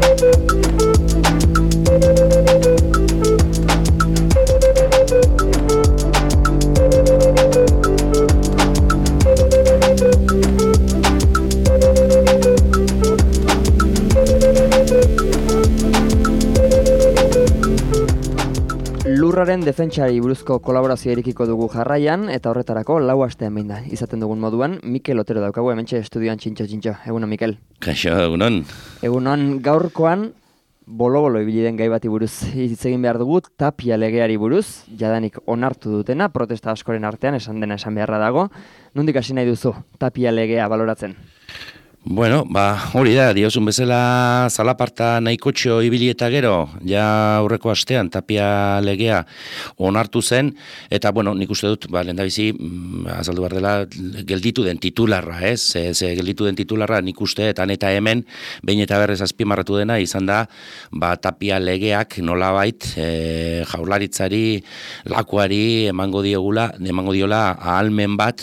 Lurraren defentsari buruzko kolaborazioa irekiko dugu jarraian, eta horretarako 4 astean behin da izaten dugun moduan, Mikel Otero daukagu hementxe estudioan txintxo. Egunon, Mikel. Kaixo, egunon. Egunon, gaurkoan bolo-bolo ibili den gai bati buruz hitz egin behar dugu, Tapia legeari buruz, jadanik onartu dutena, protesta askoren artean, esan dena esan beharra dago. Nondik hasi nahi duzu, Tapia legea baloratzen? Bueno, hori da, diozun bezala zalaparta nahikotxo ibili eta gero, ja aurreko astean Tapia legea onartu zen, eta bueno, nik uste dut, lehendabizi, azaldu behar dela, gelditu den titularra, ez? Ze gelditu den titularra nik uste, eta hemen, behin eta berrez azpimarratu dena, izan da, Tapia legeak nolabait jaurlaritzari, lakuari emango diola ahalmen bat,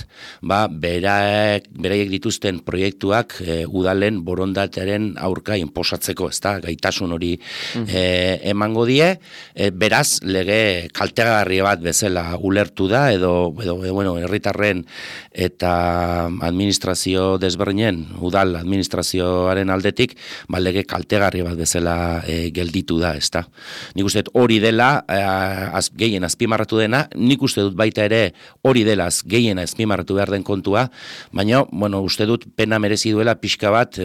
beraiek dituzten proiektuak udalen borondatearen aurka inposatzeko, ezta, gaitasun hori emango die, beraz, lege kaltegarri bat bezala ulertu da, edo herritarren eta administrazio desberdinen, udal administrazioaren aldetik, lege kaltegarri bat bezala gelditu da, ezta. Nik uste dut hori dela, gehien azpimarratu dena, nik uste dut baita ere hori dela gehien azpimarratu behar den kontua, baina, uste dut pena merezi duela pixka bat,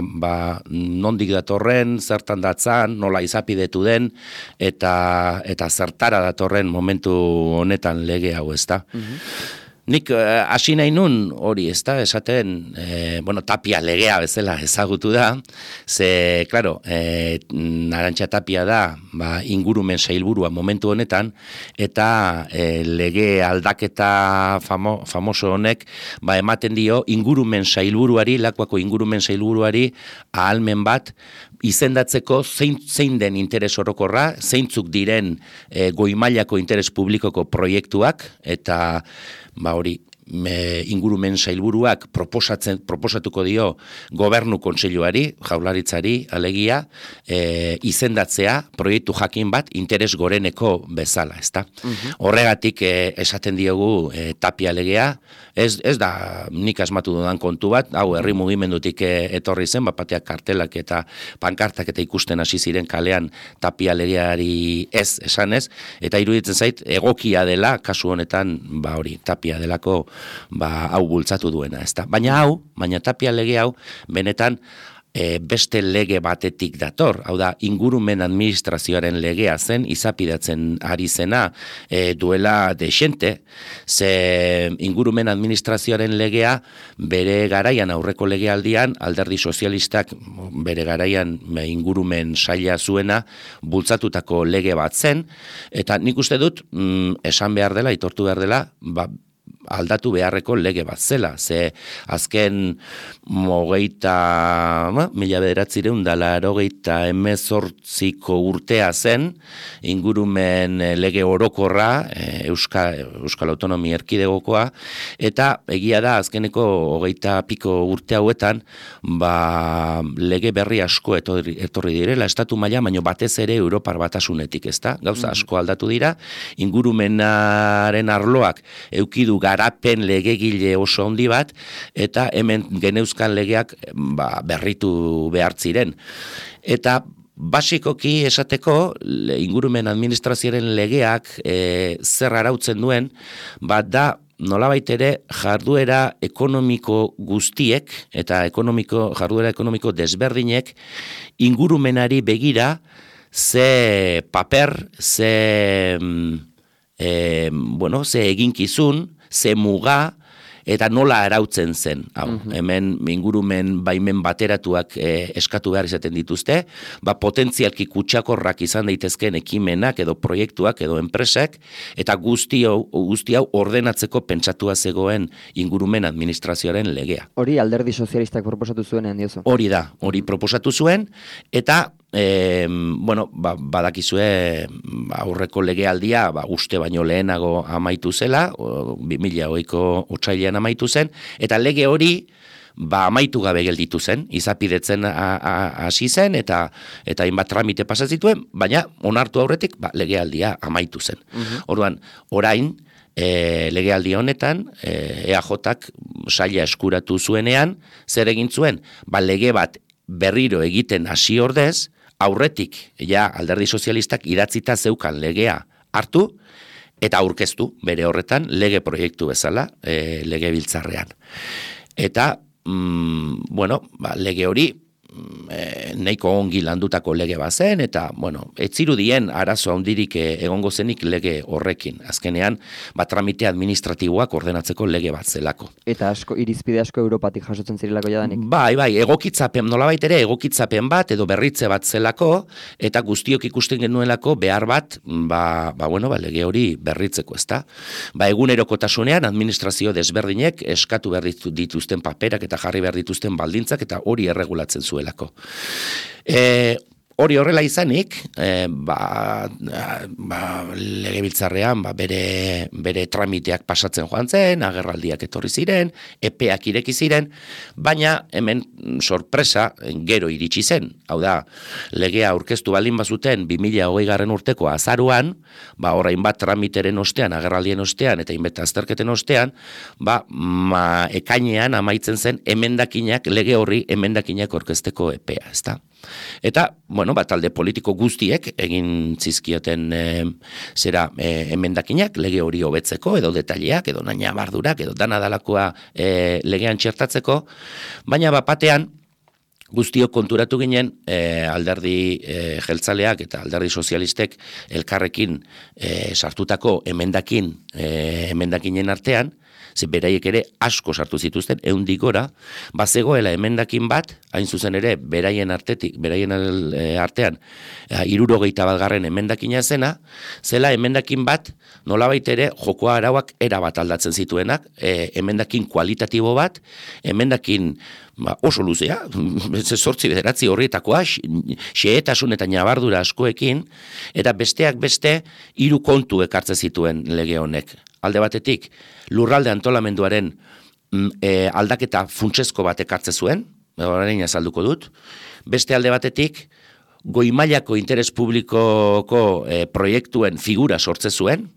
nondik datorren, zertan datzan, nola izapidetu den, eta zertara datorren momentu honetan lege hau, ezta. Nik hasi nahi nun hori, ezta, esaten, Tapia legea bezala ezagutu da, ze, klaro, Arantxa Tapia da, ingurumen sailburua momentu honetan, eta lege aldaketa famoso honek, ematen dio ingurumen sailburuari, Lakuako ingurumen sailburuari, ahalmen bat, izendatzeko zein den interes orokorra, zeintzuk diren goi-mailako interes publikoko proiektuak, eta hori, ingurumen sailburuak proposatuko dio gobernu kontseiluari, jaurlaritzari, alegia, izendatzea proiektu jakin bat interes goreneko bezala, ezta? Horregatik esaten diogu Tapia legea, ez da nik asmatu dudan kontu bat, hau herri mugimendutik etorri zen, bateak kartelak eta pankartak eta ikusten hasi ziren kalean Tapia legeari ez esanez, eta iruditzen zait egokia dela, kasu honetan, hori, Tapia delako hau bultzatu duena, ezta. Baina Tapia lege hau, benetan, beste lege batetik dator, hau da, ingurumen administrazioaren legea zen, izapidatzen ari zena duela desente, ze ingurumen administrazioaren legea bere garaian aurreko legealdian, alderdi sozialistak bere garaian ingurumen saila zuena bultzatutako lege bat zen, eta nik uste dut, esan behar dela, aitortu behar dela, aldatu beharreko lege bat zela, ze azken 1998ko urtea zen, ingurumen lege orokorra, Euskal Autonomia Erkidegokoa, eta egia da azkeneko 20 piko urte hauetan, lege berri asko etorri direla, estatu maila, baino batez ere Europar Batasunetik, ezta? Gauza asko aldatu dira, ingurumenaren arloak eukidu garapen legegile oso handi bat, eta hemen geneuzkan legeak berritu behar ziren. Eta basikoki esateko, ingurumen administrazioaren legeak zer arautzen duen, da nolabait ere jarduera ekonomiko guztiek, eta jarduera ekonomiko desberdinek, ingurumenari begira, ze paper, ze eginkizun, ze muga, eta nola arautzen zen. Hemen ingurumen baimen bateratuak eskatu behar izaten dituzte, potentzialki kutsakorrak izan daitezkeen ekimenak edo proiektuak edo enpresak, eta guzti hau ordenatzeko pentsatua zegoen ingurumen administrazioaren legea. Hori alderdi sozialistak proposatu zuen diozu? Hori da, hori proposatu zuen, eta badakizue aurreko legealdia uste baino lehenago amaitu zela, 2008ko otsailean amaitu zen, eta lege hori amaitu gabe gelditu zen, izapidetzen hasi zen, eta hainbat tramite pasa zituen, baina onartu aurretik legealdia amaitu zen. Orduan, orain, legealdi honetan, EAJak saila eskuratu zuenean, zer egin zuen? Lege bat berriro egiten hasi ordez, aurretik, alderdi sozialistak idatzita zeukan legea hartu, eta aurkeztu bere horretan lege proiektu bezala lege biltzarrean. Eta, lege hori nahiko ongi landutako lege bazen, eta, ez zirudien arazo handirik egongo zenik lege horrekin. Azkenean, tramite administratiboak ordenatzeko lege bat zelako. Eta irizpide asko Europatik jasotzen zirelako jadanik? Bai, egokitzapen, nolabait ere, egokitzapen bat edo berritze bat zelako, eta guztiok ikusten genuelako behar bat, lege hori berritzeko, ezta? Egunerokotasunean administrazio desberdinek eskatu behar dituzten paperak eta jarri behar dituzten baldintzak, eta hori erregulatzen zuelako. Hori horrela izanik, legebiltzarrean bere tramiteak pasatzen joan zen, agerraldiak etorri ziren, epeak ireki ziren, baina hemen sorpresa gero iritsi zen. Hau da, legea aurkeztu baldin bazuten 2020 urteko azaruan, orain bat tramiteren ostean, agerraldien ostean, eta inbeta azterketen ostean, ekainean amaitzen zen lege horri emendakinak aurkezteko epea, ezta? Eta, talde politiko guztiek egin zizkioten emendakinak lege hori hobetzeko, edo detaileak, edo nainabardurak, edo dana dalakoa legean txertatzeko, baina batean guztiok konturatu ginen alderdi jeltzaleak eta alderdi sozialistek elkarrekin sartutako emendakinen artean, ze beraiek ere asko sartu zituzten, 100 gora, bazegoela emendakin bat, hain zuzen ere, beraien artean, 71. Emendakina zena, zela emendakin bat, nolabait ere, jokoa arauak erabat aldatzen zituenak, emendakin kualitatibo bat, emendakin oso luzea, 8-9 horrietakoa, xehetasun eta nabardura askoekin, eta besteak beste, 3 kontu ekartzen zituen lege honek. Alde batetik, lurralde antolamenduaren aldaketa funtsezko bat ekartze zuen, orain azalduko dut. Beste alde batetik, goi mailako interes publikoko proiektuen figura sortze zuen,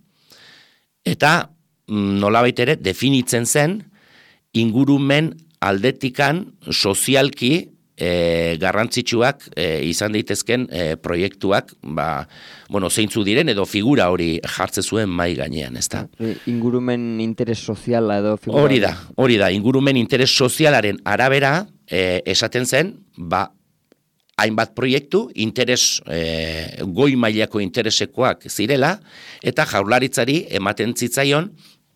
eta nolabait ere definitzen zen ingurumen aldetikan sozialki garrantzitsuak izan daitezken proiektuak, zeintzu diren edo figura hori jartze zuen mai gainean, ezta? Ingurumen interes soziala edo figura. Hori da, ingurumen interes sozialaren arabera esaten zen, hainbat proiektu, goi mailako interesekoak zirela, eta Jaurlaritzari ematen zitzaion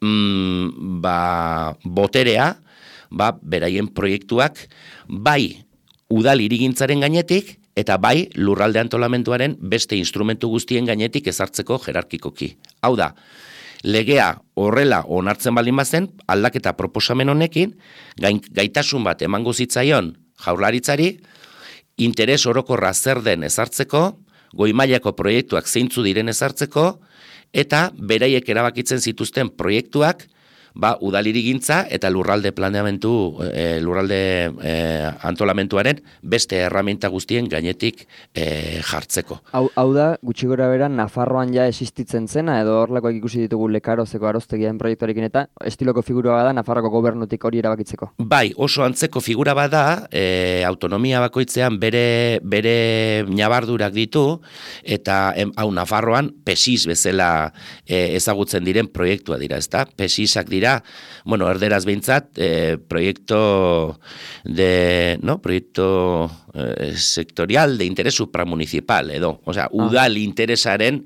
boterea, beraien proiektuak, bai udal hirigintzaren gainetik, eta bai lurralde antolamenduaren beste instrumentu guztien gainetik ezartzeko jerarkikoki. Hau da, legea horrela onartzen baldin bazen, aldaketa proposamen honekin, gaitasun bat emango zitzaion Jaurlaritzari, interes orokorra zer den ezartzeko, goi mailako proiektuak zeintzu diren ezartzeko, eta beraiek erabakitzen zituzten proiektuak, udalirigintza eta lurralde planeamentu, lurralde antolamentuaren beste erraminta guztien gainetik jartzeko. Hau da, gutxi gora bera, Nafarroan ja existitzen zena, edo horlakoak ikusi ditugu Lekarozeko aroztegiaren proiektuarekin eta estiloko figura bada Nafarroko gobernutik hori erabakitzeko. Bai, oso antzeko figura bada, autonomia bakoitzean bere nabardurak ditu, eta hau Nafarroan PESIS bezala ezagutzen diren proiektua dira, ezta? PESISak dira, erderaz behintzat, proyecto sectorial de interés supramunicipal, edo, udal interesaren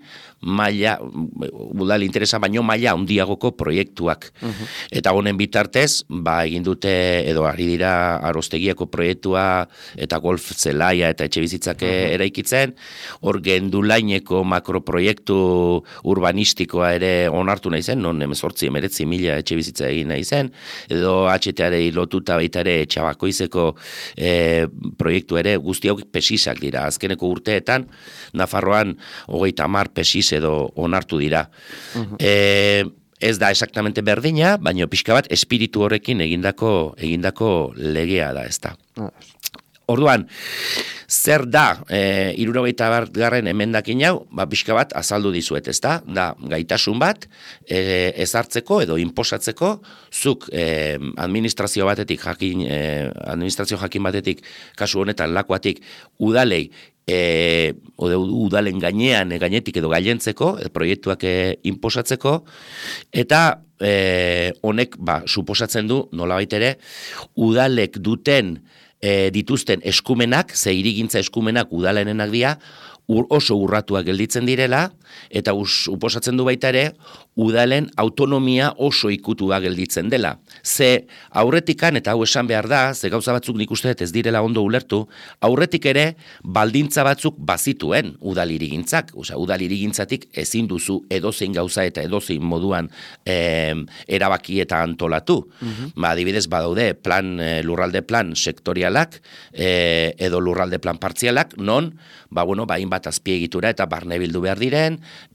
udal interesa baino maila handiagoko proiektuak. Eta honen bitartez, egin dute, edo ari dira aroztegiako proiektua, eta golf zelaia eta etxe bizitzak eraikitzen, hor gendulaineko makroproiektu urbanistikoa ere onartu nahi zen, non 19.000 etxe bizitza egin nahi zen, edo HTA-rei lotuta baita ere Txabakoizeko proiektu ere guzti hauek PESISak dira. Azkeneko urteetan, Nafarroan 30 PESIS edo onartu dira. ez da exactamente berdina, baina pixka bat espiritu horrekin egindako legea da, ezta. Orduan, zer da 71. Emendakin hau, pixka bat azaldu dizuet, ezta? Da gaitasun bat ezartzeko edo inposatzeko, zuk administrazio jakin batetik, kasu honetan lakuatik, udalei udalen gainetik edo gailentzeko, proiektuak inposatzeko, eta honek suposatzen du, nolabait ere, udalek duten dituzten eskumenak, ze hirigintza eskumenak udalenenak dira, oso urratuak gelditzen direla, eta suposatzen du baita ere, udalen autonomia oso ikutua gelditzen dela. Ze aurretikan, eta hau esan behar da, ze gauza batzuk nik uste ez direla ondo ulertu, aurretik ere baldintza batzuk bazituen udal hirigintzak. Udal hirigintzatik ezin duzu edozein gauza eta edozein moduan erabaki eta antolatu. Adibidez, badaude lurralde plan sektorialak edo lurralde plan partzialak, non, hainbat azpiegitura eta barne bildu behar diren,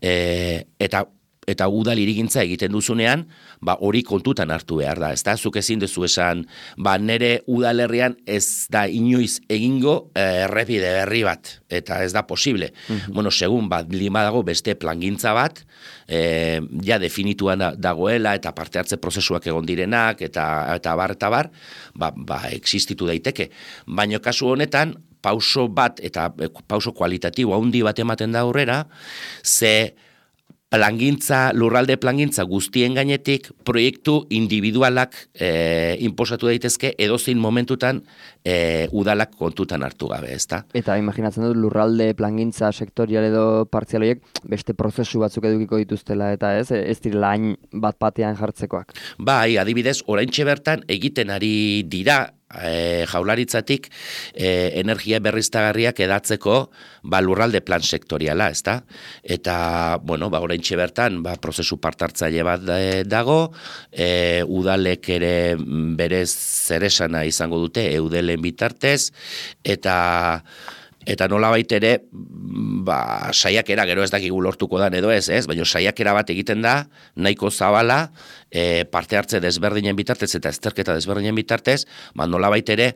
eta udal hirigintza egiten duzunean, hori kontutan hartu behar da, ezta? Zuk ezin duzu esan, nere udalerrian ez da inoiz egingo errepide berri bat, eta ez da posible. Segun lima dago beste plangintza bat, ja definituan dagoela, eta parte hartze prozesuak egon direnak, eta bar, existitu daiteke. Baina kasu honetan, pauso bat, eta pauso kualitatibo handi bat ematen da aurrera, ze lurralde plangintza guztien gainetik proiektu individualak inposatu daitezke edozein momentutan udalak kontutan hartu gabe, ezta? Eta imaginatzen dut lurralde plangintza sektorial edo partzialoiek beste prozesu batzuk edukiko dituztela eta ez direla hain bat batean jartzekoak. Adibidez, oraintxe bertan egiten ari dira jaularitzatik energia berriztagarriak edatzeko lurralde plan sektoriala, ezta? Eta, oraintxe bertan prozesu partartzaile bat dago, udalek ere berez zeresana izango dute eudelen bitartez, eta nolabait ere, saiakera, gero ez dakigu lortuko dan edo ez, baina saiakera bat egiten da, nahiko zabala, parte hartze desberdinen bitartez eta ezterketa desberdinen bitartez, nolabait ere,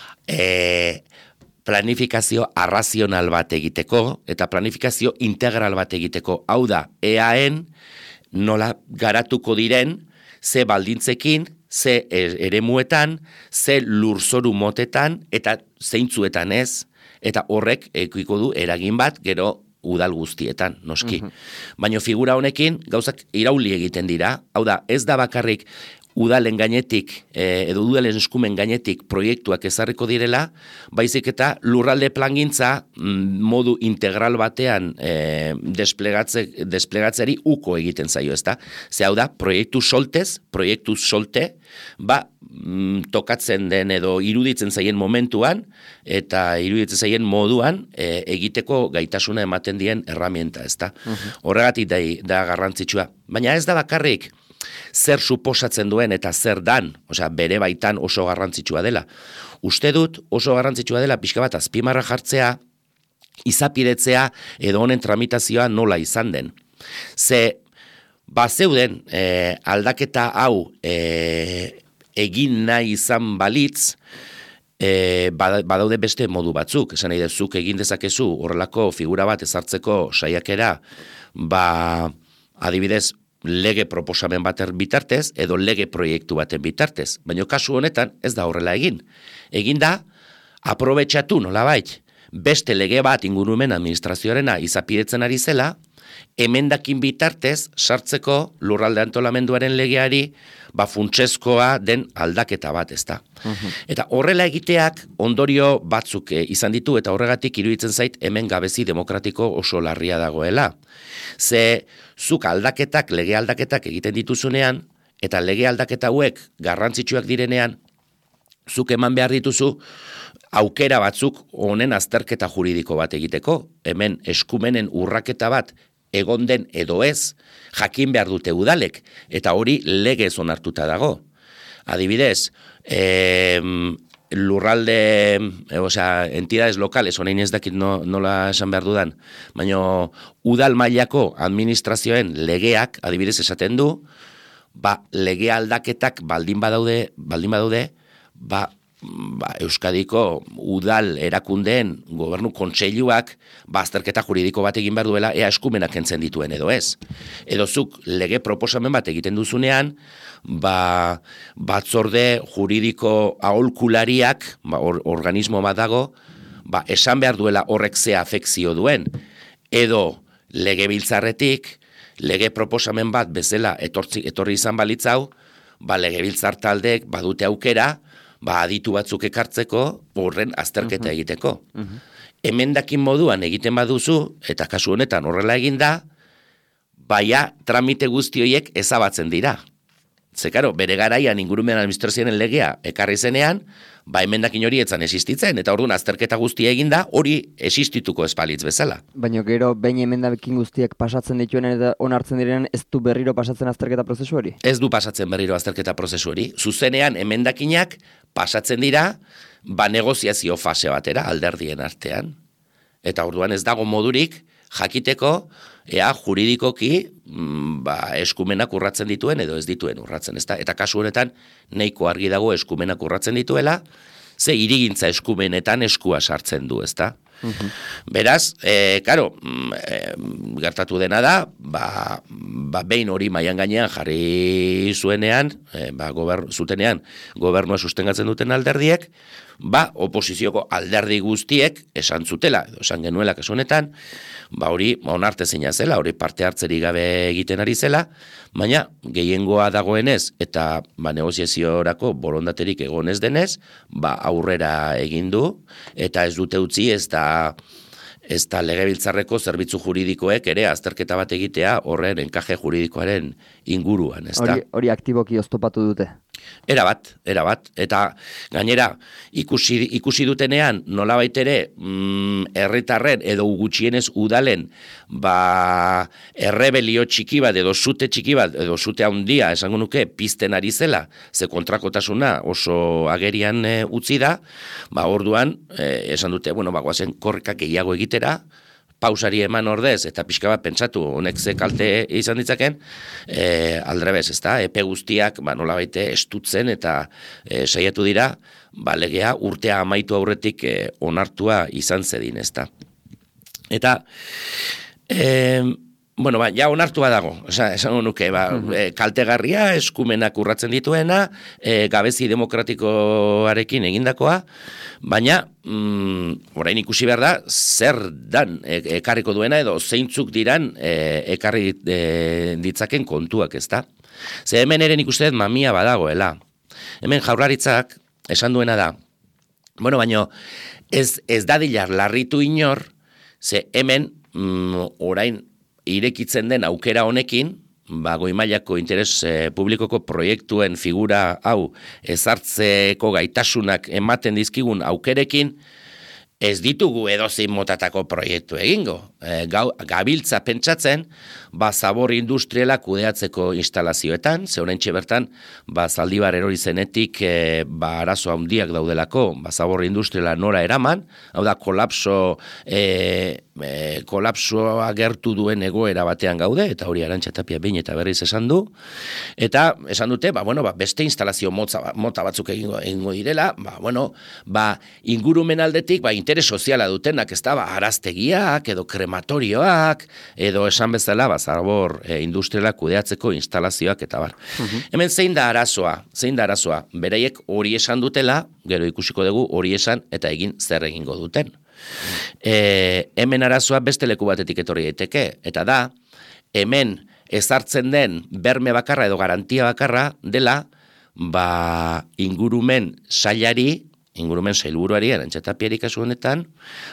planifikazio arrazional bat egiteko, eta planifikazio integral bat egiteko, hau da, EAen nola garatuko diren, ze baldintzekin, ze eremuetan, ze lurzoru motetan, eta zeintzuetan ez, eta horrek ekiko du eragin bat gero udal guztietan, noski. Baina figura honekin gauzak irauli egiten dira, hau da, ez da bakarrik udalen gainetik, edo udalen eskumen gainetik proiektuak ezarriko direla, baizik eta lurralde plangintza modu integral batean desplegatzeri uko egiten zaio, ezta? Ze hau da, proiektu solte, tokatzen den edo iruditzen zaien momentuan, eta iruditzen zaien moduan egiteko gaitasuna ematen dien herramienta, ezta? Horregatik da garrantzitsua. Baina ez da bakarrik, zer suposatzen duen eta zer dan, bere baitan oso garrantzitsua dela. Uste dut oso garrantzitsua dela pixka bat azpimarra jartzea, izapidetzea edo honen tramitazioa nola izan den. Ze, zeuden aldaketa hau egin nahi izan balitz, badaude beste modu batzuk, esan nahi dezuk egin dezakezu horrelako figura bat ezartzeko saiakera, adibidez, lege proposamen baten bitartez, edo lege proiektu baten bitartez. Baina kasu honetan ez da horrela egin. Egin da, aprobetxatu nolabait, beste lege bat ingurumen administrazioarena izapidetzen ari zela, emendakin bitartez sartzeko lurralde antolamenduaren legeari funtsezkoa den aldaketa bat, ezta. Eta horrela egiteak ondorio batzuk izan ditu eta horregatik iruditzen zait hemen gabezi demokratiko oso larria dagoela. Ze zuk lege aldaketak egiten dituzunean eta lege aldaketa hauek garrantzitsuak direnean, zuk eman behar dituzu aukera batzuk honen azterketa juridiko bat egiteko. Hemen eskumenen urraketa bat egon den edo ez, jakin behar dute udalek, eta hori legez onartuta dago. Adibidez, lurralde, entidades locales, honein ez dakit nola esan behar dudan, baina udal mailako administrazioen legeak, adibidez esaten du, lege aldaketak baldin badaude, Euskadiko udal erakundeen gobernu kontseiluak azterketa juridiko bat egin behar duela ea eskumenak kentzen dituen edo ez. Edo zuk lege proposamen bat egiten duzunean, batzorde juridiko aholkulariak, organismo bat dago, esan behar duela horrek ze afekzio duen, edo legebiltzarretik, lege proposamen bat bezala etorri izan balitzau, legebiltzar taldeek badute aukera, aditu batzuk ekartzeko, horren azterketa egiteko. Emendakin moduan egiten baduzu, eta kasu honetan horrela eginda, tramite guzti horiek ezabatzen dira. Ze, karo, bere garaian ingurumen administrazioaren legea ekarri zenean, emendakin hori etzan existitzen, eta orduan azterketa guztia eginda, hori existituko espalitz bezala. Baina gero, behin emendakin guztiak pasatzen dituen eta onartzen direnean, ez du berriro pasatzen azterketa prozesu hori? Ez du pasatzen berriro azterketa prozesu hori. Zuzenean emendakinak pasatzen dira, negoziazio fase batera, alderdien artean. Eta orduan ez dago modurik, jakiteko, ea juridikoki eskumenak urratzen dituen edo ez dituen urratzen, ezta? Eta kasu honetan nahiko argi dago eskumenak urratzen dituela, ze hirigintza eskumenetan eskua sartzen du, ezta? Beraz, gertatu dena da, behin hori mailan gainean jarri zuenean, zutenean gobernua sustengatzen duten alderdiek, oposizioko alderdi guztiek esan zutela, edo esan genuela kasu honetan, hori onartezina zela, hori parte hartzeri gabe egiten ari zela, baina gehiengoa dagoenez eta negoziaziorako borondaterik egonez denez, aurrera egin du, eta ez dute utzi ez da legebiltzarreko zerbitzu juridikoek ere azterketa bat egitea horren enkaje juridikoaren inguruan, ez da? Hori aktiboki oztopatu dute? Erabat. Eta gainera, ikusi dutenean nolabait ere herritarren edo gutxienez udalen errebelio txiki bat edo sute txiki bat edo sute handia esango nuke pizten ari zela, ze kontrakotasuna oso agerian utzi da, orduan esan dute, goazen korrika gehiago egitera, pausari eman ordez, eta pixka bat pentsatu honek ze kalte izan ditzaken, aldrebez, ezta? Epe guztiak nolabait estutzen eta saiatu dira, legea urtea amaitu aurretik onartua izan zedin, ezta? Eta, ja onartua dago, esango nuke, kaltegarria, eskumenak urratzen dituena, gabezi demokratikoarekin egindakoa, baina, orain ikusi behar da, zer dan ekarriko duena edo zeintzuk diran ekarri ditzaken kontuak, ezta? Ze hemen eren ikusteet mamia badagoela. Hemen jaurlaritzak esan duena da, baina ez dadilar larritu inor, ze hemen orain irekitzen den aukera honekin, goi mailako interes publikoko proiektuen figura hau ezartzeko gaitasunak ematen dizkigun aukerekin, ez ditugu edozein motatako proiektu egingo. Gabiltza pentsatzen, zabor industriela kudeatzeko instalazioetan, ze oraintxe bertan, Zaldibar erori zenetik, arazo handiak daudelako, zabor industriela nora eraman, hau da, kolapsoa gertu duen egoera batean gaude, eta hori Arantxa Tapia behin eta berriz esan du, eta esan dute, beste instalazio mota batzuk egingo direla, ingurumen aldetik, interes soziala dutenak, ez da, araztegiak, edo krematorioak, edo esan bezala, zabor industriala kudeatzeko instalazioak, eta bar. Hemen zein da arazoa, beraiek hori esan dutela, gero ikusiko dugu hori esan, eta egin zer egingo duten. Hemen arazoa beste leku batetik etorri daiteke, eta da, hemen ezartzen den berme bakarra edo garantia bakarra dela, ingurumen sailari, ingurumen sailburuari, Arantxa Tapiari kasu honetan,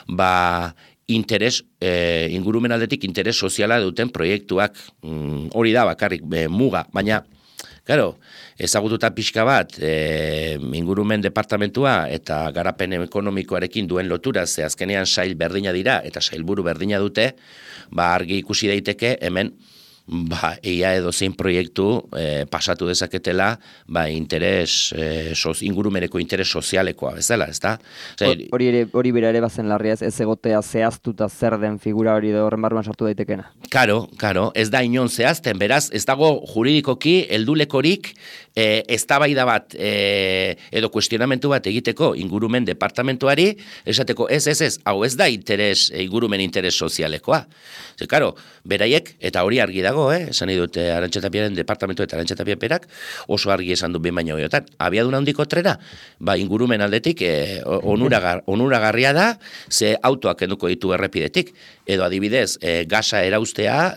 ingurumen aldetik interes soziala duten proiektuak, hori da bakarrik muga, baina, claro, ezagututa pixka bat, ingurumen departamentua eta garapen ekonomikoarekin duen lotura, ze azkenean sail berdina dira eta sailburu berdina dute, argi ikusi daiteke hemen, eia edo zein proiektu pasatu dezaketela, interes, ingurumeneko interes sozialekoa bezala, ez da? Hori bera ere bazen larria ez egotea zehaztuta zer den figura hori da horren barruan sartu daitekena. Karo, ez da inon zehazten, beraz, ez dago juridikoki, heldulekorik, eztabaida bat edo kuestionamentu bat egiteko ingurumen departamentuari, esateko ez, hau ez da ingurumen interes sozialekoa. Karo, beraiek, eta hori argi dago, esan dut Arantxa Tapiaren departamentu eta Arantxa Tapia berak oso argi esan du behin baino gehiagotan. Abiadura handiko trena, ingurumen aldetik onuragarria da, ze autoak kenduko ditu errepidetik, edo adibidez, gasa erauztea,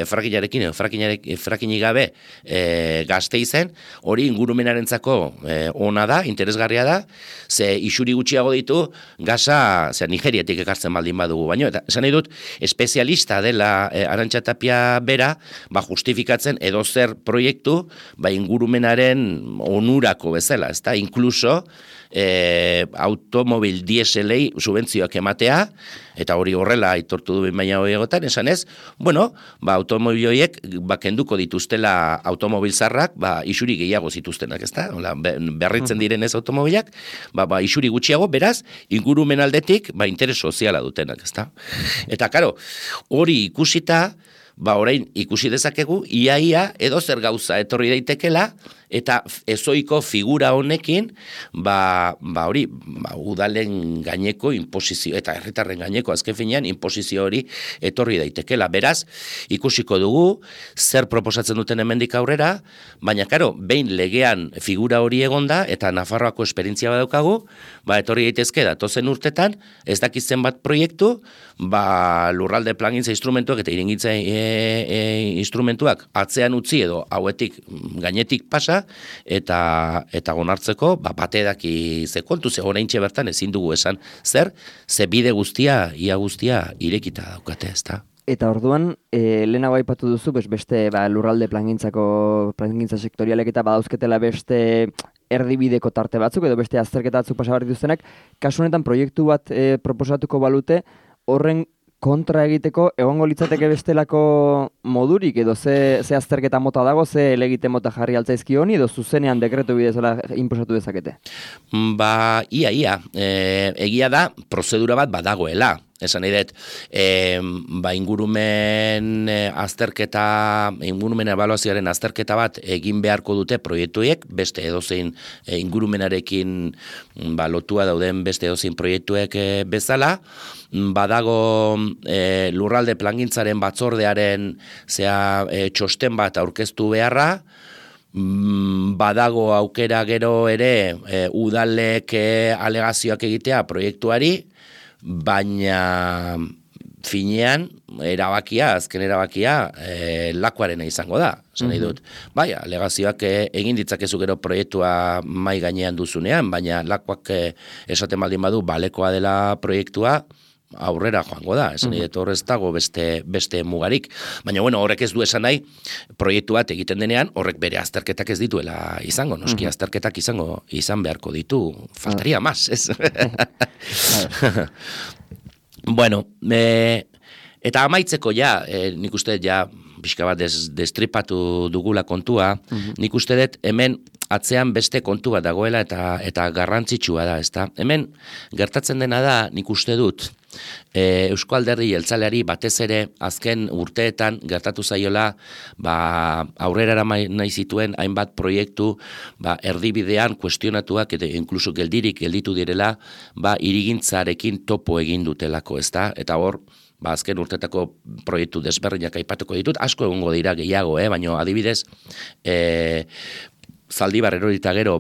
frakinik gabe Gasteizen, hori ingurumenarentzako ona da, interesgarria da, ze isuri gutxiago ditu gasa, Nigeriatik ekartzen baldin badugu baino, eta esan nahi dut, espezialista dela Arantxa Tapia bera, justifikatzen edo zer proiektu, ingurumenaren onurako bezala, ezta? Inkluso, automobil dieselei subentzioak ematea, eta hori horrela aitortu du baina horiegotan, esan ez, automobil horiek kenduko dituztela automobil zarrak, isuri gehiago zituztenak, ezta? Berritzen direnez automobilak, isuri gutxiago, beraz, ingurumen aldetik, interes soziala dutenak, ezta? Eta, karo, hori ikusita, orain ikusi dezakegu, iaia edo zer gauza etorri daitekela, eta ezoiko figura honekin, hori, udalen gaineko imposizio, eta herritarren gaineko azken finean imposizio hori etorri daitekela. Beraz, ikusiko dugu, zer proposatzen duten hemendik aurrera, baina, karo, behin legean figura hori egonda, eta Nafarroako esperientzia badaukagu, etorri daitezke datozen urtetan, ez dakitzen bat proiektu, lurralde plangintza instrumentuak eta iringintza instrumentuak atzean utzi edo hauetik gainetik pasa, eta gonartzeko, bate daki ze kontu, ze oraintxe bertan ezin dugu esan zer, ze bide guztia, ia guztia irekita daukate, ezta? Eta orduan, lehenago aipatu duzu, beste lurralde plangintza sektorialek eta badauzketela beste erdibideko tarte batzuk, edo beste azterketa batzuk pasabarri duztenak, kasu honetan proiektu bat proposatuko balute, horren kontra egiteko egongo litzateke bestelako modurik, edo ze azterketa mota dago, ze elegite mota jarri altzaizki honi, edo zuzenean dekretu bidezola inposatu dezakete? Ia. Egia da, prozedura bat badagoela. Esan nahi dut, ingurumen ebaluazioaren azterketa bat egin beharko dute proiektuek, beste edozein ingurumenarekin lotua dauden beste edozein proiektuek bezala, badago lurralde plangintzaren batzordearen txosten bat aurkeztu beharra, badago aukera gero ere udalek alegazioak egitea proiektuari, baina finean azken erabakia lakuarena izango da, esan nahi dut. Alegazioak egin ditzakezu gero proiektua mai gainean duzunean, baina lakuak esaten baldin badu balekoa dela proiektua, aurrera joango da, esan nahi dut horrez dago beste mugarik. Baina horrek ez du esan nahi, proiektu bat egiten denean, horrek bere azterketak ez dituela izango, noski azterketak izan beharko ditu, faltaria mas, ez? Eta amaitzeko nik uste pixka bat destripatu dugula kontua, nik uste dut hemen atzean beste kontu bat dagoela eta garrantzitsua da, ezta? Hemen gertatzen dena da, nik uste dut, Eusko Alderdi Jeltzaleari batez ere azken urteetan gertatu zaiola aurrera nahi zituen hainbat proiektu erdibidean kuestionatuak eta inkluso gelditu direla hirigintzarekin topo egin dutelako, ezta? Eta hor, azken urtetako proiektu desberdinak aipatuko ditut, asko egongo dira gehiago, baina adibidez, Zaldibar erorita gero,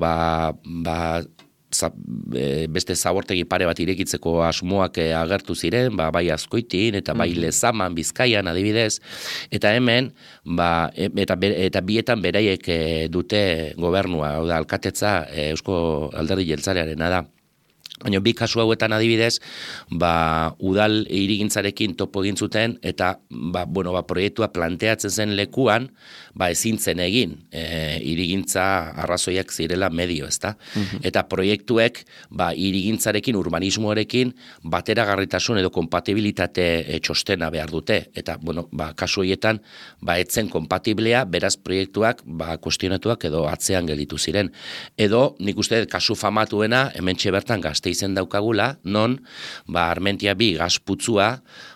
beste zabortegi pare bat irekitzeko asmoak agertu ziren, bai Azkoitin eta bai Lezaman, Bizkaian adibidez, eta hemen, eta bietan beraiek dute gobernua, alkatetza Eusko Alderdi Jeltzalearena da. Baina bi kasu hauetan adibidez, udal hirigintzarekin topo egin zuten eta proiektua planteatzen zen lekuan, ezin zen egin, hirigintza arrazoiak zirela medio, ezta? Eta proiektuek hirigintzarekin, urbanismoarekin bateragarritasun edo kompatibilitate txostena behar dute. Eta kasu horietan etzen kompatiblea, beraz proiektuak kuestionatuak edo atzean gelditu ziren. Edo nik uste kasu famatuena hementxe bertan izen daukagula, non, Armentia 2 gazputzua,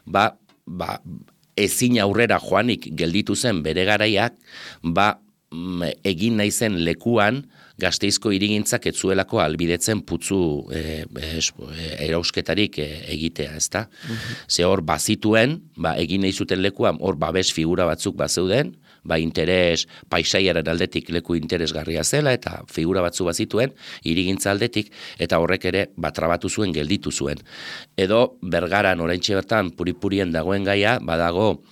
ezin aurrera joanik gelditu zen bere garaiak, egin nahi zen lekuan, Gasteizko hirigintzak ez zuelako albidetzen putzu erausketarik egitea, ezta? Ze hor bazituen, egin nahi zuten lekuan, hor babes figura batzuk bazeuden, interes paisaiaren aldetik leku interesgarria zela, eta figura batzu bazituen, hirigintza aldetik, eta horrek ere trabatu zuen, gelditu zuen. Edo, Bergaran, oraintxe bertan, puripurien dagoen gaia, badago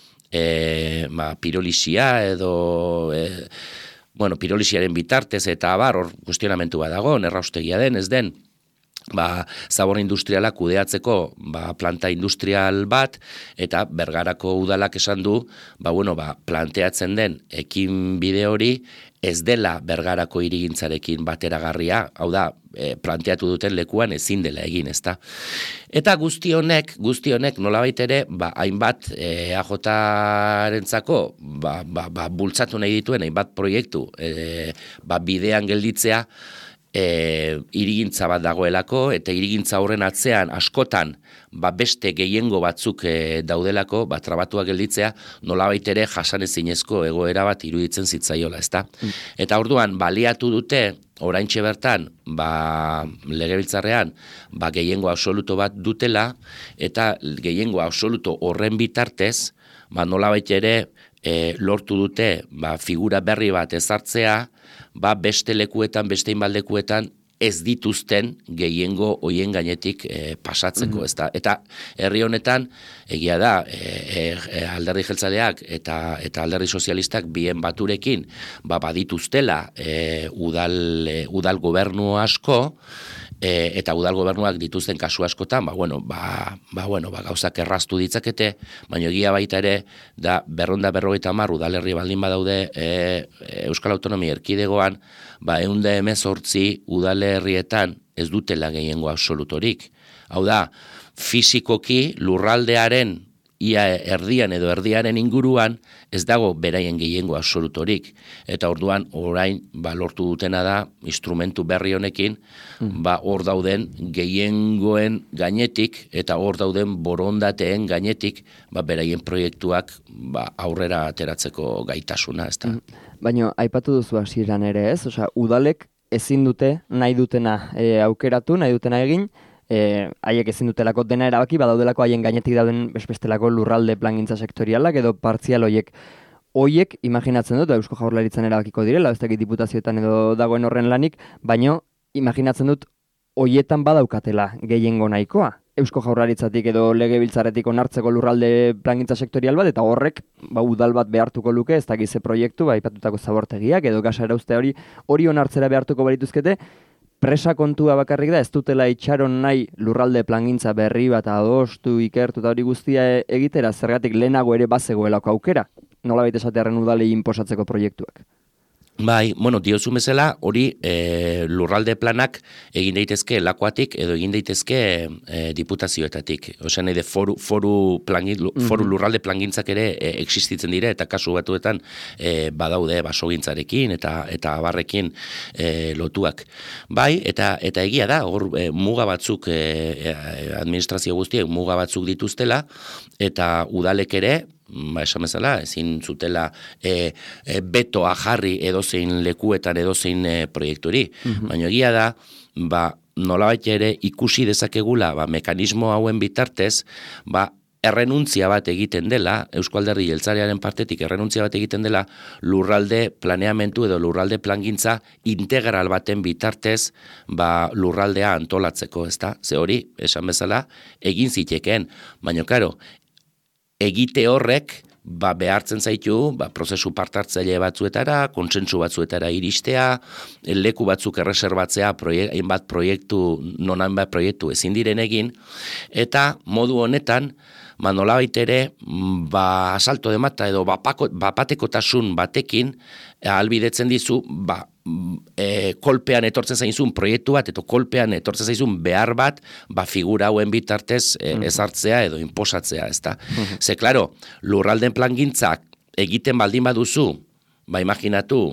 pirolisia edo... pirolisiaren bitartez eta hor kuestionamentu badago, erraustegia den, ez den, zabor industriala kudeatzeko planta industrial bat, eta Bergarako udalak esan du, planteatzen den ekin bide hori, ez dela Bergarako hirigintzarekin bateragarria, hau da, planteatu duten lekuan ezin dela egin, ezta. Eta guzti honek nolabait ere, hainbat EAJ-rentzako, bultzatu nahi dituen, hainbat proiektu, bidean gelditzea, hirigintza bat dagoelako, eta hirigintza horren atzean askotan beste gehiengo batzuk daudelako, trabatua gelditzea, nolabait ere jasanezinezko egoera bat iruditzen zitzaiola, ezta? Eta orduan, baliatu dute, oraintxe bertan, legebiltzarrean, gehiengo absoluto bat dutela, eta gehiengo absoluto horren bitartez, nolabait ere lortu dute, figura berri bat ezartzea, beste lekuetan, beste inbaldekuetan, ez dituzten gehiengo hoien gainetik pasatzeko, ezta. Eta herri honetan, egia da, alderdi jeltzaleak eta alderdi sozialistak bien baturekin, badituztela udal gobernu asko, eta udal gobernuak dituzten kasu askotan, gauzak erraztu ditzakete, baina egia baita ere, da 250 udalerri baldin badaude Euskal Autonomia Erkidegoan, 118 udalerrietan ez dutela gehiengo absolutorik. Hau da, fisikoki lurraldearen ia erdian edo erdiaren inguruan ez dago beraien gehiengo absolutorik. Eta orduan, orain, lortu dutena da, instrumentu berri honekin, hor dauden gehiengoen gainetik, eta hor dauden borondateen gainetik, beraien proiektuak aurrera ateratzeko gaitasuna, ezta. Baina, aipatu duzu hasieran ere ez, udalek ezin dute, nahi dutena aukeratu, nahi dutena egin, haiek ezin dutelako dena erabaki, badaudelako haien gainetik dauden bestelako lurralde plangintza sektorialak edo partzial hoiek imaginatzen dut, Eusko Jaurlaritzan erabakiko direla, ez dakit diputazioetan edo dagoen horren lanik, baino imaginatzen dut hoietan badaukatela gehiengo nahikoa. Eusko Jaurlaritzatik edo legebiltzarretik onartzeko lurralde plangintza sektorial bat, eta horrek udal bat behartuko luke, ez dakize proiektu, aipatutako zabortegiak edo gasa erauzte hori onartzera behartuko barituzkete. Presa kontua bakarrik da, ez dutela itxaron nahi lurralde plangintza berri bat adostu, ikertu eta hori guztia egitera, zergatik lehenago ere bazegoelako aukera, nolabait esatearen udalei inposatzeko proiektuak. Diozu bezala, hori lurralde planak egin daitezke lakoatik edo egin daitezke diputazioetatik. Osean, foru lurralde plangintzak ere existitzen dire, eta kasu batuetan badaude basogintzarekin eta abarrekin lotuak. Eta egia da, hor muga batzuk, administrazio guztiek muga batzuk dituztela, eta udalek ere, esan bezala, ezin zutela betoa jarri edozein lekuetan edozein proiekturi. Baina egia da, nolabait ere ikusi dezakegula mekanismo hauen bitartez, errenuntzia bat egiten dela, Eusko Alderdi Jeltzalearen partetik errenuntzia bat egiten dela lurralde planeamentu edo lurralde plangintza integral baten bitartez lurraldea antolatzeko, ezta? Ze hori, esan bezala, egin zitekeen. Baina, karo, egite horrek behartzen zaitu, prozesu partartzaile batzuetara, kontsentsu batzuetara iristea, leku batzuk erreserbatzea, hainbat proiektu ezin diren egin, eta modu honetan, nolabait ere, asalto de mata edo bapatekotasun batekin, ahalbidetzen dizu, kolpean etortzen zaizun proiektu bat, eta kolpean etortzen zaizun behar bat, figura hauen bitartez ezartzea edo inposatzea, ezta. Ze, klaro, lurralden plangintzak egiten baldin baduzu, imaginatu,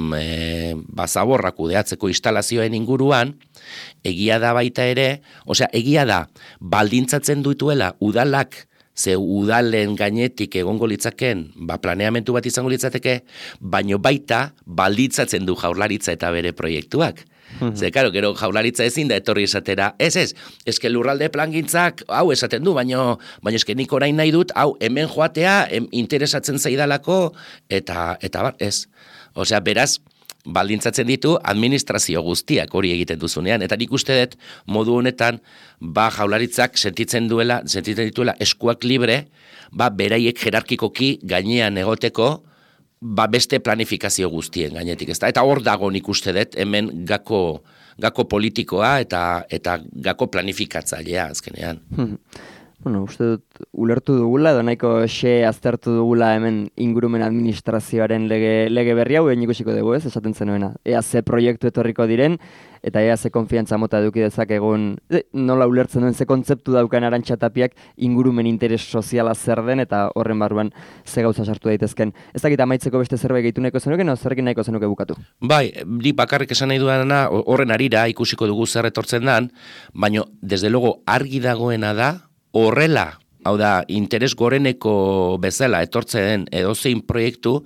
zaborra kudeatzeko instalazioen inguruan, egia da baita ere, egia da, baldintzatzen duituela udalak, ze udalen gainetik egongo litzaken, planeamentu bat izango litzateke, baino baita baldintzatzen du Jaurlaritza eta bere proiektuak. Ze, karo, gero Jaurlaritza ezin da etorri esatera, eske lurralde plangintzak, hau esaten du, baino eske nik orain nahi dut, hau hemen joatea, interesatzen zaidalako, eta ez. Beraz, baldintzatzen ditu administrazio guztiak hori egiten duzunean, eta nik uste dut modu honetan Jaurlaritzak sentitzen dituela eskuak libre, beraiek jerarkikoki gainean egoteko, beste planifikazio guztien gainetik, ezta? Eta hor dago nik uste dut hemen gako politikoa eta gako planifikatzailea azkenean. Uste dut ulertu dugula, edo nahiko aztertu dugula hemen ingurumen administrazioaren lege berri hau, ikusiko dugu ez, esaten zenuena. Ea ze proiektu etorriko diren, eta ea ze konfiantza mota eduki dezakegun, nola ulertzen duen ze kontzeptu daukan Arantxa Tapiak ingurumen interes soziala zer den, eta horren barruan ze gauza sartu daitezken. Ez dakit amaitzeko beste zerbait gehitu nahiko zenuke, no zerrekin nahiko zenuke bukatu? Ni bakarrik esan nahi duena, horren arira ikusiko dugu zer etortzen dan, baina, desde logo, argi dagoena da, horrela, hau da, interes goreneko bezala etortzen den edozein proiektu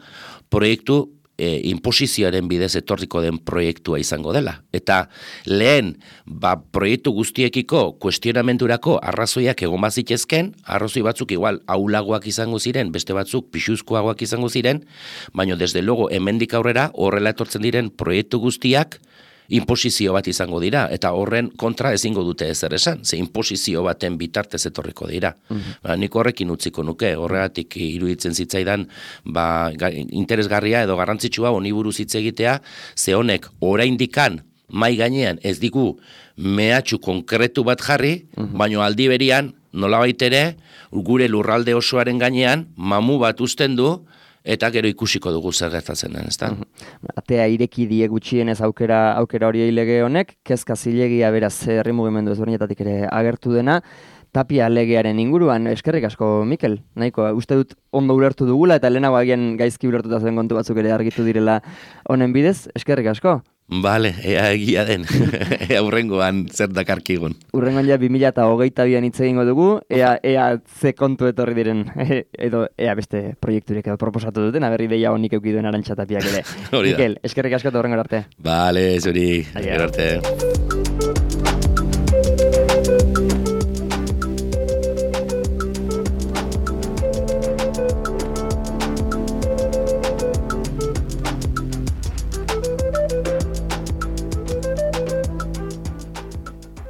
inposizioaren bidez etorriko den proiektua izango dela. Eta lehen, proiektu guztiekiko kuestionamendurako arrazoiak egon bazitezken, arrazoi batzuk igual aulagoak izango ziren, beste batzuk pixuzkoagoak izango ziren, baina desde logo hemendik aurrera horrela etortzen diren proiektu guztiak inposizio bat izango dira, eta horren kontra ezingo dute ezer esan, ze inposizio baten bitartez etorriko dira. Nik horrekin utziko nuke, horregatik iruditzen zitzaidan interesgarria edo garrantzitsua honi buruz hitz egitea, ze honek oraindikan mai gainean ez digu mehatxu konkretu bat jarri, baino aldi berian nolabait ere gure lurralde osoaren gainean mamu bat uzten du, eta gero ikusiko dugu zer gertatzen den, ezta? Atea ireki die gutxienez aukera hori lege honek, kezka zilegia beraz herri mugimendu ezberdinetatik ere agertu dena, Tapia legearen inguruan, eskerrik asko, Mikel, nahiko, uste dut ondo ulertu dugula, eta lehenago agian gaizki ulertuta zen kontu batzuk ere argitu direla honen bidez, eskerrik asko. Bale, ea egia den, ea urrengoan zer dakarkigun. Urrengoan ja 2022an hitz egingo dugu, ea ze kontu etorri diren, edo ea beste proiekturek edo proposatu duten, aberri deia honik eukiduen Arantxa Tapiak ere. Mikel, eskerrik asko eta urrengo arte. Bale, zuri, arte.